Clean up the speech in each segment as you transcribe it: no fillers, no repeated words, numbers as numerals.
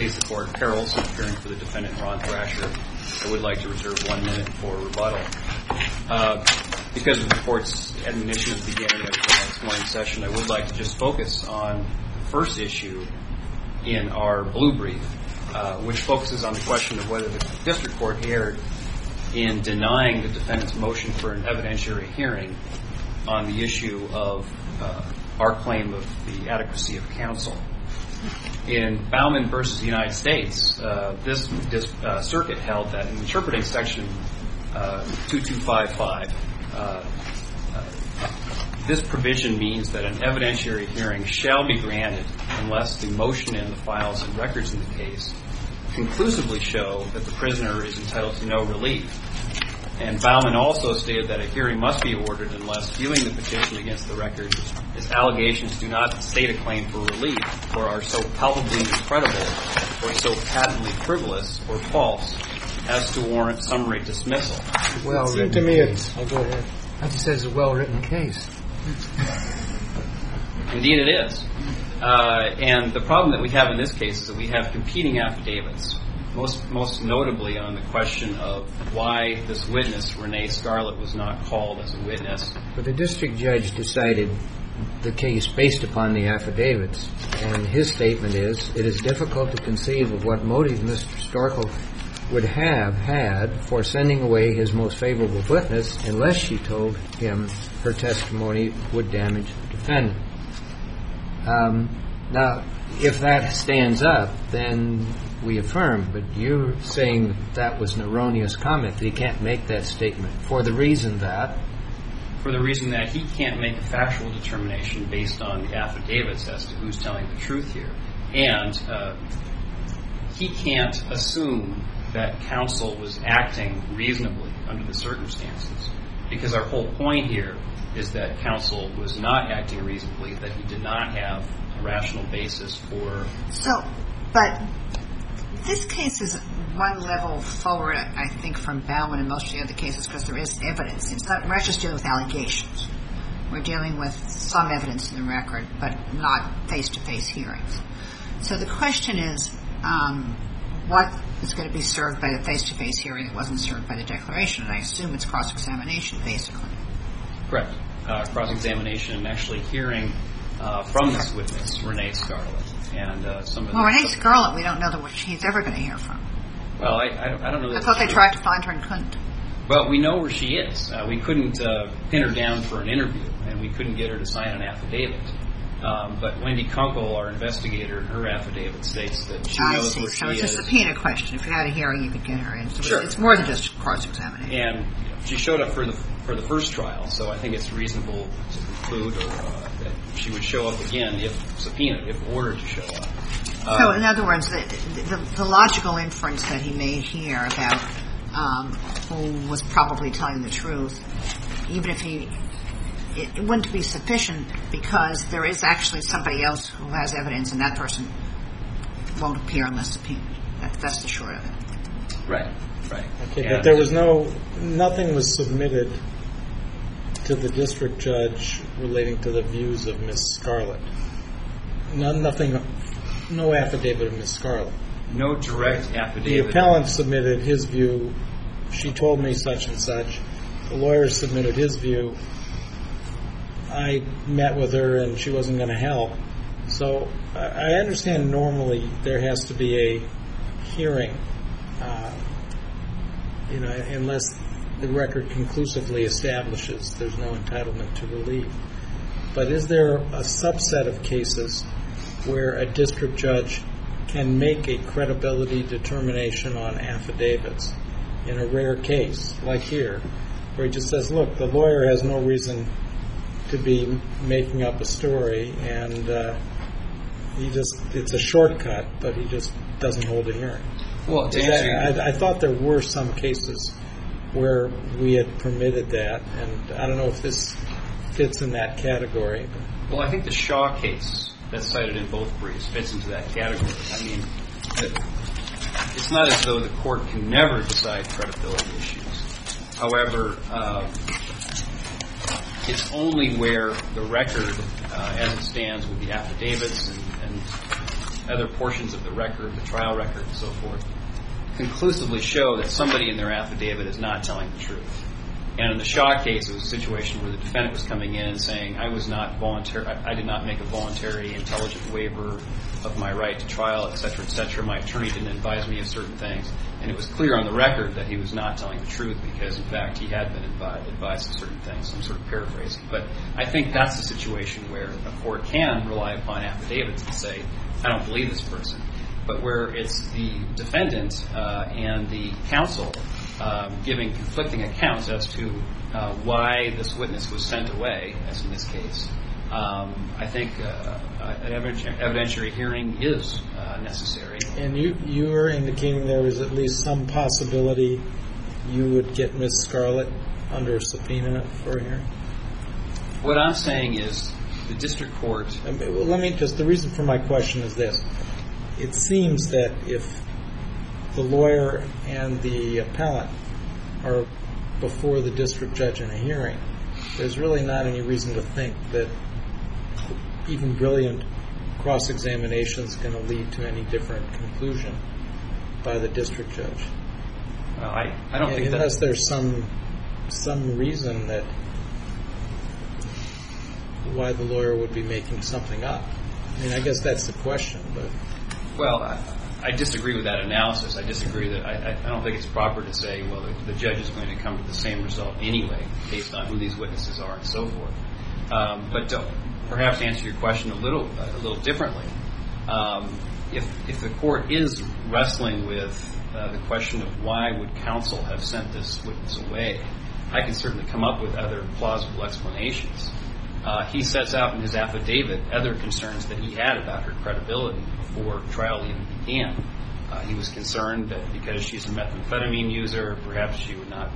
please the Court, Per Olson appearing for the defendant, Ron Thrasher. I would like to reserve 1 minute for rebuttal. Because of the Court's admonition at the beginning of this morning's session, I would like to just focus on the first issue in our blue brief, which focuses on the question of whether the District Court erred in denying the defendant's motion for an evidentiary hearing on the issue of our claim of the adequacy of counsel. In Bauman v. United States, this circuit held that in interpreting Section 2255, this provision means that an evidentiary hearing shall be granted unless the motion and the files and records in the case conclusively show that the prisoner is entitled to no relief. And Bauman also stated that a hearing must be ordered unless viewing the petition against the record, its allegations do not state a claim for relief or are so palpably incredible or so patently frivolous or false as to warrant summary dismissal. Well, it seemed to me it's... I'll go ahead. I just said it's a well-written case. Indeed it is. And the problem that we have in this case is that we have competing affidavits, most notably on the question of why this witness, Renee Scarlett, was not called as a witness. But the district judge decided the case based upon the affidavits, and his statement is, it is difficult to conceive of what motive Mr. Storkel would have had for sending away his most favorable witness unless she told him her testimony would damage the defendant. Now, if that stands up, then we affirm, but you're saying that was an erroneous comment, that he can't make that statement for the reason that? For the reason that he can't make a factual determination based on the affidavits as to who's telling the truth here. And he can't assume that counsel was acting reasonably under the circumstances, because our whole point here is that counsel was not acting reasonably, that he did not have a rational basis for... But this case is one level forward, I think, from Bauman and most of the other cases, because there is evidence. We're not just dealing with allegations. We're dealing with some evidence in the record, but not face-to-face hearings. So the question is, what is going to be served by the face-to-face hearing that wasn't served by the declaration? And I assume it's cross-examination, basically. Correct. Cross-examination and actually hearing from this witness, Renee Scarlett. And Renee Scarlett, we don't know that she's ever going to hear from. Well, I don't know. I thought they tried to find her and couldn't. Well, we know where she is. We couldn't pin her down for an interview, and we couldn't get her to sign an affidavit. But Wendy Kunkel, our investigator, in her affidavit states that she knows where she is. So it's a subpoena question. If you had a hearing, you could get her in. So sure. It's more than just cross-examination. And she showed up for the first trial, so I think it's reasonable to conclude that she would show up again if ordered to show up. So, in other words, the logical inference that he made here about who was probably telling the truth, even if it wouldn't be sufficient because there is actually somebody else who has evidence and that person won't appear unless subpoenaed. That's the short of it. Right. Okay, but there was nothing was submitted to the district judge relating to the views of Miss Scarlett. No affidavit of Miss Scarlett. No direct affidavit. The appellant submitted his view. She told me such and such. The lawyer submitted his view. I met with her and she wasn't going to help. So I understand normally there has to be a hearing, unless the record conclusively establishes there's no entitlement to relief. But is there a subset of cases where a district judge can make a credibility determination on affidavits in a rare case, like here, where he just says, look, the lawyer has no reason to be making up a story, and it's a shortcut, but he just doesn't hold a hearing. Well, I thought there were some cases where we had permitted that, and I don't know if this fits in that category. Well, I think the Shaw case that's cited in both briefs fits into that category. I mean, it's not as though the court can never decide credibility issues. However, it's only where the record, as it stands with the affidavits and other portions of the record, the trial record and so forth, conclusively show that somebody in their affidavit is not telling the truth. And in the Shaw case, it was a situation where the defendant was coming in and saying, I did not make a voluntary, intelligent waiver of my right to trial, et cetera, my attorney didn't advise me of certain things. And it was clear on the record that he was not telling the truth because, in fact, he had been advised of certain things. I'm sort of paraphrasing. But I think that's a situation where a court can rely upon affidavits and say, I don't believe this person. But where it's the defendant and the counsel giving conflicting accounts as to why this witness was sent away, as in this case, I think an evidentiary hearing is necessary. And you are indicating there is at least some possibility you would get Ms. Scarlett under a subpoena for a hearing? What I'm saying is the district court... the reason for my question is this. It seems that if the lawyer and the appellant are before the district judge in a hearing, there's really not any reason to think that even brilliant cross-examination is going to lead to any different conclusion by the district judge. Well, I don't think unless there's some reason that why the lawyer would be making something up. I mean, I guess that's the question, but... Well, I disagree with that analysis. I disagree that I don't think it's proper to say, well, the judge is going to come to the same result anyway, based on who these witnesses are and so forth. But to perhaps answer your question a little differently, if the court is wrestling with the question of why would counsel have sent this witness away, I can certainly come up with other plausible explanations. He sets out in his affidavit other concerns that he had about her credibility before trial even began. He was concerned that because she's a methamphetamine user, perhaps she would not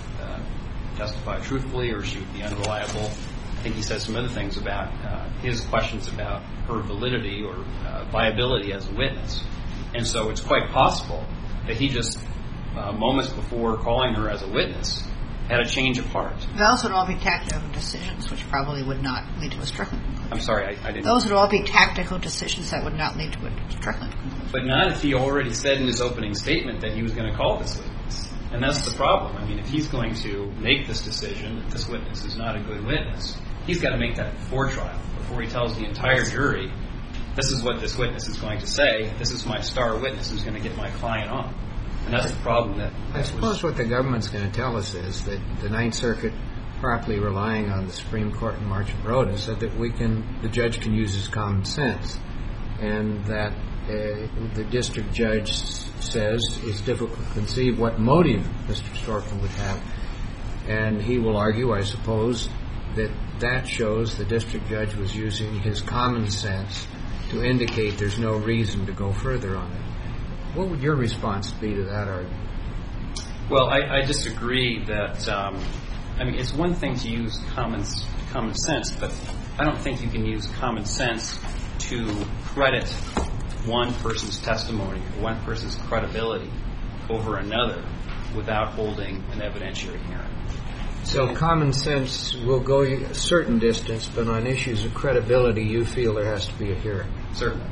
testify truthfully or she would be unreliable. I think he says some other things about his questions about her validity or viability as a witness. And so it's quite possible that he just, moments before calling her as a witness, had a change of heart. Those would all be tactical decisions, which probably would not lead to a Strickland conclusion. I'm sorry, I didn't... Those would all be tactical decisions that would not lead to a Strickland conclusion. But not if he already said in his opening statement that he was going to call this witness. And that's the problem. I mean, if he's going to make this decision that this witness is not a good witness, he's got to make that before trial, before he tells the entire jury, this is what this witness is going to say, this is my star witness who's going to get my client on. And that's the problem that... I suppose what the government's going to tell us is that the Ninth Circuit, properly relying on the Supreme Court in March of Rhoda, said that the judge can use his common sense, and that the district judge says it's difficult to conceive what motive Mr. Storkel would have. And he will argue, I suppose, that shows the district judge was using his common sense to indicate there's no reason to go further on it. What would your response be to that argument? Well, I disagree that, it's one thing to use common sense, but I don't think you can use common sense to credit one person's testimony, one person's credibility over another without holding an evidentiary hearing. So common sense will go a certain distance, but on issues of credibility, you feel there has to be a hearing. Certainly.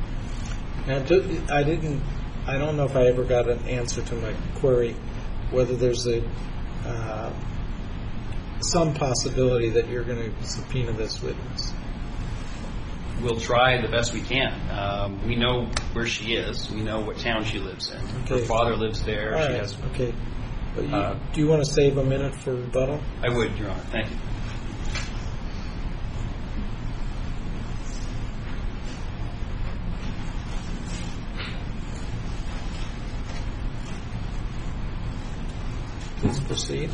Now, I don't know if I ever got an answer to my query whether there's some possibility that you're going to subpoena this witness. We'll try the best we can. We know where she is. We know what town she lives in. Okay. Her father lives there. All right. Okay. But do you want to save a minute for rebuttal? I would, Your Honor. Thank you. Please proceed.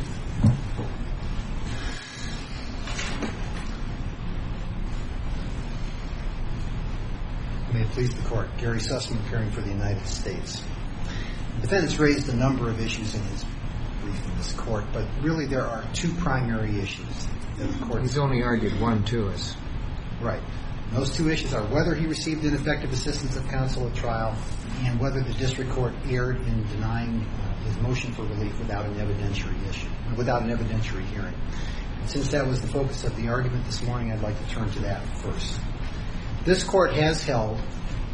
May it please the Court. Gary Sussman, appearing for the United States. The defendant's raised a number of issues in his brief in this Court, but really there are two primary issues that the Court... He's only argued one to us. Right. Those two issues are whether he received ineffective assistance of counsel at trial and whether the district court erred in denying his motion for relief without an evidentiary hearing. And since that was the focus of the argument this morning, I'd like to turn to that first. This Court has held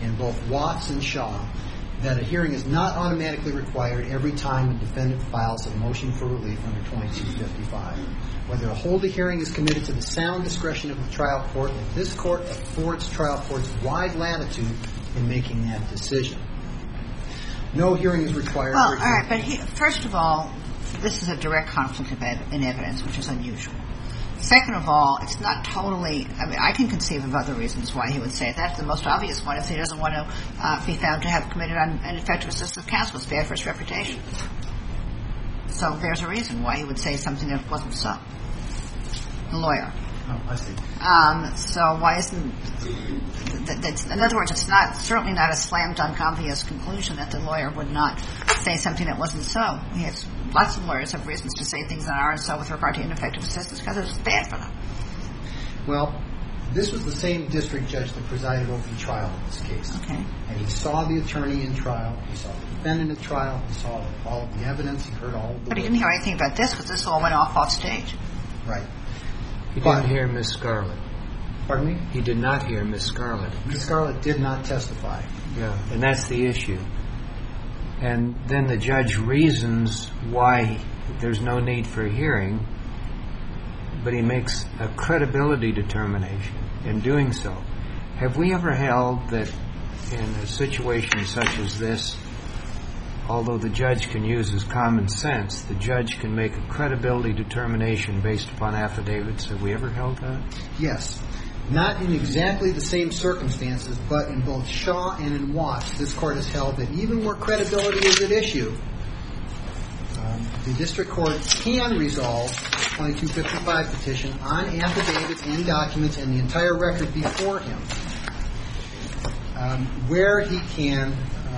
in both Watts and Shaw that a hearing is not automatically required every time a defendant files a motion for relief under 2255. Whether to hold a hearing is committed to the sound discretion of the trial court, and this court affords trial courts wide latitude in making that decision. No hearing is required. Well, all right, but first of all, this is a direct conflict in evidence, which is unusual. Second of all, it's not totally, I mean, I can conceive of other reasons why he would say that. The most obvious one is he doesn't want to be found to have committed ineffective assistance of counsel. It's bad for his reputation. So there's a reason why he would say something that wasn't so. The lawyer. Oh, I see. So why isn't, in other words, it's certainly not a slam dunk obvious conclusion that the lawyer would not say something that wasn't so. He has, lots of lawyers have reasons to say things that aren't so with regard to ineffective assistance because it's bad for them. Well, this was the same district judge that presided over the trial in this case. Okay. And he saw the attorney in trial, he saw the defendant in trial, he saw all of the evidence, he heard all of the But he didn't hear anything about this because this all went off stage. Right. He didn't hear Miss Scarlett. Pardon me? He did not hear Miss Scarlett. Miss Scarlett did not testify. Yeah, and that's the issue. And then the judge reasons why there's no need for a hearing, but he makes a credibility determination in doing so. Have we ever held that in a situation such as this, although the judge can use his common sense, the judge can make a credibility determination based upon affidavits? Have we ever held that? Yes. Not in exactly the same circumstances, but in both Shaw and in Watts, this court has held that even where credibility is at issue, the district court can resolve the 2255 petition on affidavits and documents and the entire record before him, where he can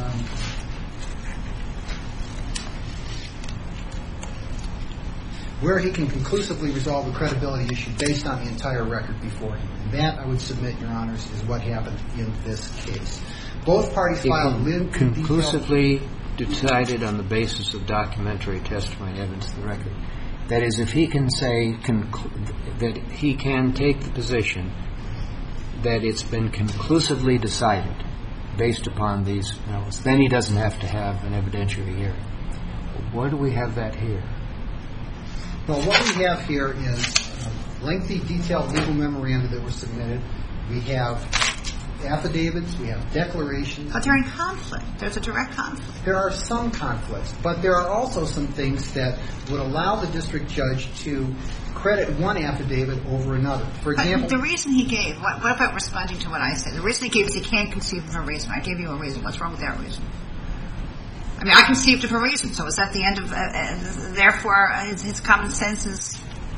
conclusively resolve the credibility issue based on the entire record before him. And that, I would submit, Your Honors, is what happened in this case. Both parties filed conclusively decided on the basis of documentary testimony and evidence of the record. That is, if he can say that he can take the position that it's been conclusively decided based upon these notes, then he doesn't have to have an evidentiary hearing. Why do we have that here? Well, what we have here is lengthy, detailed legal memoranda that were submitted. We have affidavits. We have declarations. But they're in conflict. There's a direct conflict. There are some conflicts, but there are also some things that would allow the district judge to credit one affidavit over another. For example, the reason he gave, what about responding to what I said? The reason he gave is he can't conceive of a reason. I gave you a reason. What's wrong with that reason? I mean, I conceived of a reason, so is that the end of, therefore, his common sense is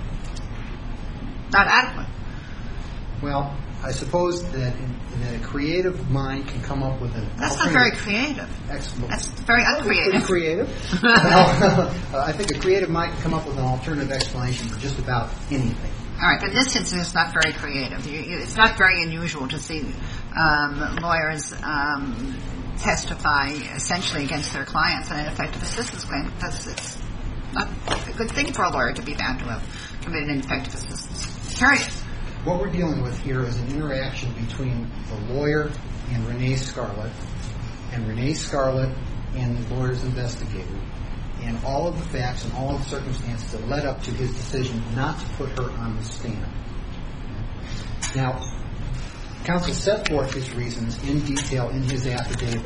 not adequate? Well, I suppose that a creative mind can come up with an That's not very creative. Excellent. That's very uncreative. Pretty creative. I think a creative mind can come up with an alternative explanation for just about anything. All right, but in this instance, it's not very creative. It's not very unusual to see lawyers testify essentially against their clients on an ineffective assistance claim because it's not a good thing for a lawyer to be found to have committed ineffective assistance. Period. What we're dealing with here is an interaction between the lawyer and Renee Scarlett and the lawyer's investigator, and all of the facts and all of the circumstances that led up to his decision not to put her on the stand. Now, counsel set forth his reasons in detail in his affidavit.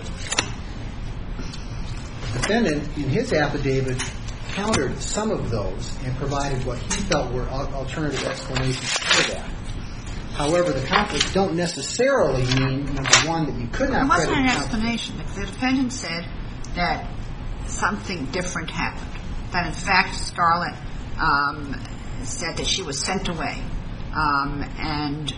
The defendant, in his affidavit, countered some of those and provided what he felt were alternative explanations for that. However, the conflicts don't necessarily mean, number one, that you could not credit... It wasn't an explanation. The defendant said that something different happened. That, in fact, Scarlett said that she was sent away, and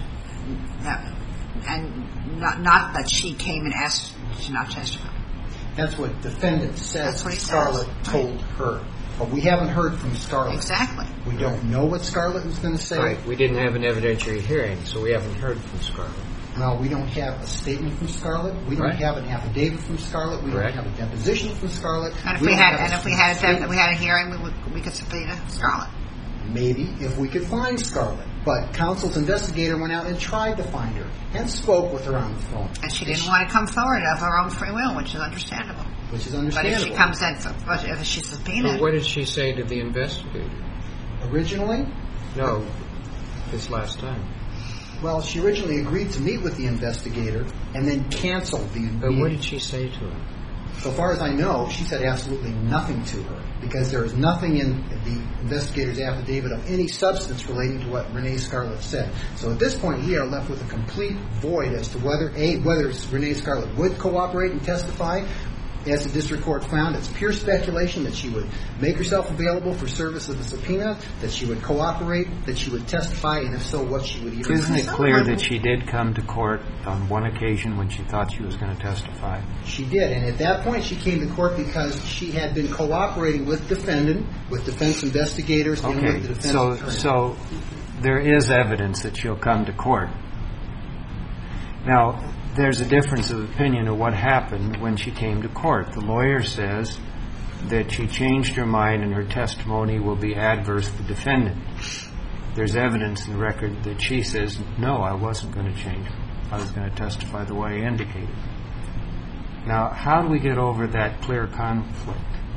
not that she came and asked to not testify. That's what defendant says That's what Scarlett told her. But we haven't heard from Scarlett. Exactly. We don't know what Scarlett was going to say. Right. We didn't have an evidentiary hearing, so we haven't heard from Scarlett. Well, we don't have a statement from Scarlett. We don't have an affidavit from Scarlett. We don't have a deposition from Scarlett. And if we had a hearing, we could subpoena Scarlett. Maybe if we could find Scarlett. But counsel's investigator went out and tried to find her and spoke with her on the phone. And she didn't want to come forward of her own free will, which is understandable. Which is But understandable. if she comes in, if she's subpoenaed, But what did she say to the investigator? Originally, No, this last time. well, she originally agreed to meet with the investigator and then canceled the But meeting. what did she say to him? So far as I know, she said absolutely nothing to her because there is nothing in the investigator's affidavit of any substance relating to what Renee Scarlett said. So at this point, we are left with a complete void as to whether Renee Scarlett would cooperate and testify. As the district court found, it's pure speculation that she would make herself available for service of the subpoena, that she would cooperate, that she would testify, and if so, what she would even Isn't it say. clear that she did come to court on one occasion when she thought she was going to testify? She did, and at that point she came to court because she had been cooperating with defendant, with defense investigators, and Okay, with the defense attorney. so there is evidence that she'll come to court. Now, there's a difference of opinion of what happened when she came to court. The lawyer says that she changed her mind and her testimony will be adverse to the defendant. There's evidence in the record that she says, no, I wasn't going to change. I was going to testify the way I indicated. Now, how do we get over that clear conflict?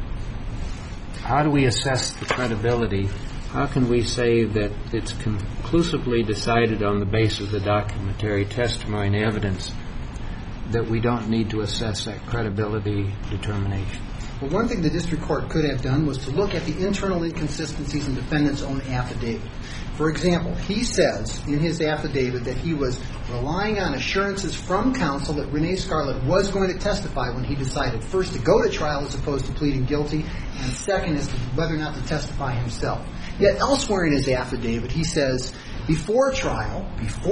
How do we assess the credibility? How can we say that it's conclusively decided on the basis of the documentary testimony and evidence that we don't need to assess that credibility determination? Well, one thing the district court could have done was to look at the internal inconsistencies in defendant's own affidavit. For example, he says in his affidavit that he was relying on assurances from counsel that Renee Scarlett was going to testify when he decided first to go to trial as opposed to pleading guilty, and second as to whether or not to testify himself. Yet elsewhere in his affidavit, he says, before trial,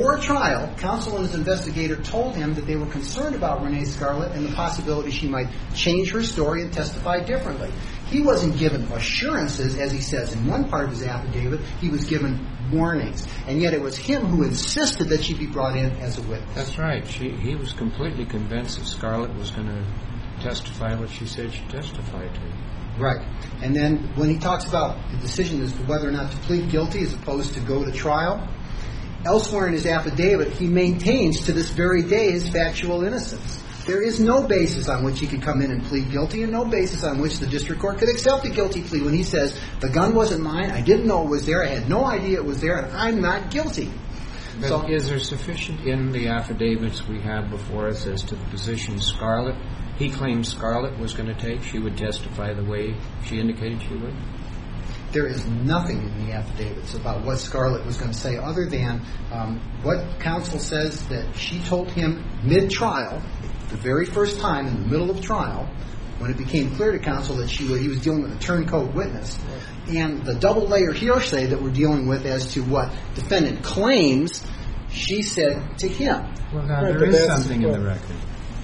counsel and his investigator told him that they were concerned about Renee Scarlett and the possibility she might change her story and testify differently. He wasn't given assurances, as he says in one part of his affidavit. He was given warnings. And yet it was him who insisted that she be brought in as a witness. That's right. He was completely convinced that Scarlett was going to testify what she said she testified to. Right. And then when he talks about the decision as to whether or not to plead guilty as opposed to go to trial, elsewhere in his affidavit, he maintains to this very day his factual innocence. There is no basis on which he could come in and plead guilty, and no basis on which the district court could accept a guilty plea when he says, the gun wasn't mine, I didn't know it was there, I had no idea it was there, and I'm not guilty. But So, is there sufficient in the affidavits we have before us as to the position Scarlett? He claimed Scarlett was going to take. She would testify the way she indicated she would. there is nothing in the affidavits about what Scarlett was going to say other than what counsel says that she told him mid-trial, the very first time in the middle of trial, when it became clear to counsel that he was dealing with a turncoat witness, and the double-layer hearsay that we're dealing with as to what defendant claims she said to him. Well, now, Right, there but is that's- something in the record.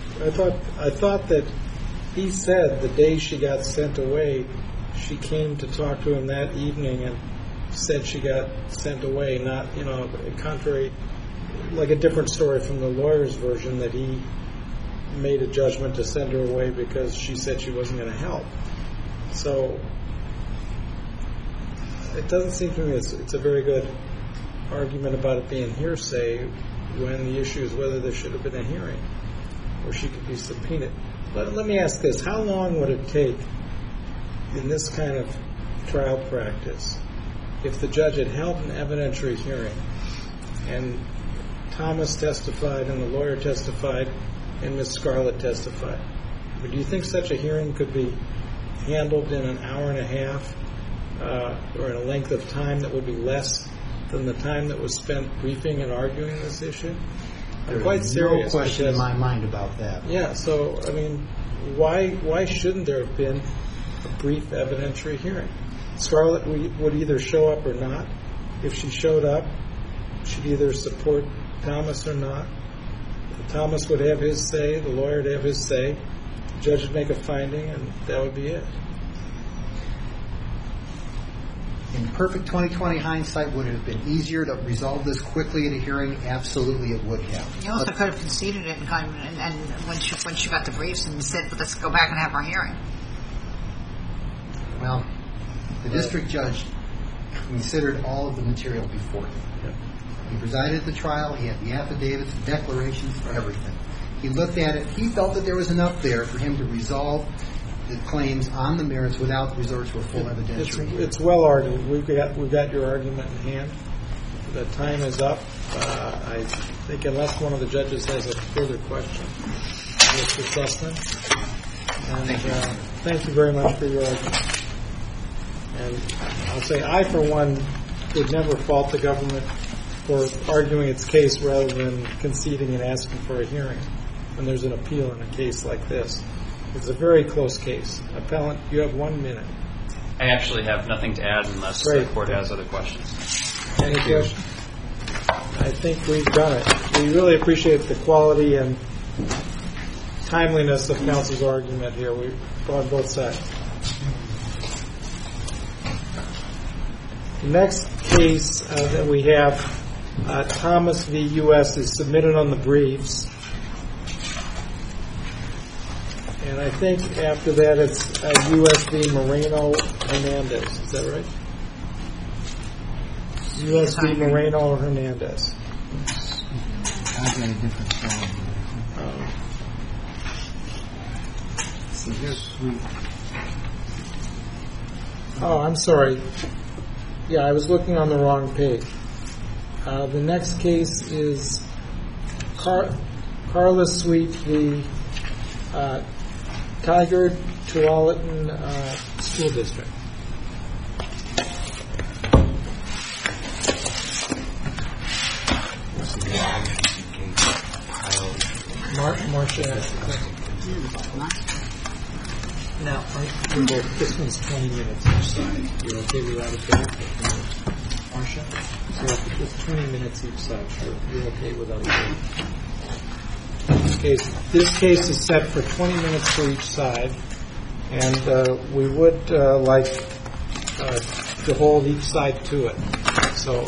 I thought that he said the day she got sent away, she came to talk to him that evening and said she got sent away, not, contrary, like a different story from the lawyer's version, that he made a judgment to send her away because she said she wasn't going to help. So it doesn't seem to me it's a very good argument about it being hearsay when the issue is whether there should have been a hearing or she could be subpoenaed. Let me ask this. How long would it take in this kind of trial practice if the judge had held an evidentiary hearing and Thomas testified and the lawyer testified and Ms. Scarlett testified? Do you think such a hearing could be handled in an hour and a half or in a length of time that would be less than the time that was spent briefing and arguing this issue? I'm quite serious. No question in because- my mind about that. Yeah, so, why shouldn't there have been a brief evidentiary hearing? Scarlett would either show up or not. If she showed up, she'd either support Thomas or not. Thomas would have his say, the lawyer would have his say, the judge would make a finding, and that would be it. In perfect 20/20 hindsight, would it have been easier to resolve this quickly at a hearing? Absolutely, it would have. You also could have conceded it and when she got the briefs and said, let's go back and have our hearing. Well, the district judge considered all of the material before him. He presided at the trial. He had the affidavits, the declarations, everything. He looked at it. He felt that there was enough there for him to resolve the claims on the merits without resort to a full evidentiary. It's well argued. We've got your argument in hand. The time is up. I think unless one of the judges has a further question, Mr. Sussman. And thank you very much for your argument. And I'll say I, for one, would never fault the government for arguing its case rather than conceding and asking for a hearing when there's an appeal in a case like this. It's a very close case. Appellant, you have 1 minute. I actually have nothing to add unless the court has other questions. Any questions? I think we've done it. We really appreciate the quality and timeliness of counsel's argument here. We've on both sides. The next case that we have, Thomas v. U.S., is submitted on the briefs. And I think after that it's U.S. v. Moreno-Hernandez. Is that right? U.S. v. Moreno-Hernandez. I've got a different spelling. Oh, I'm sorry. Yeah, I was looking on the wrong page. The next case is Carla Sweet v. Tigard Tualatin School District. Marcia. Now, this one's 20 minutes each side. You're okay with that? Marcia? So it's 20 minutes each side. You're okay with that? This case is set for 20 minutes for each side, and we would like to hold each side to it. So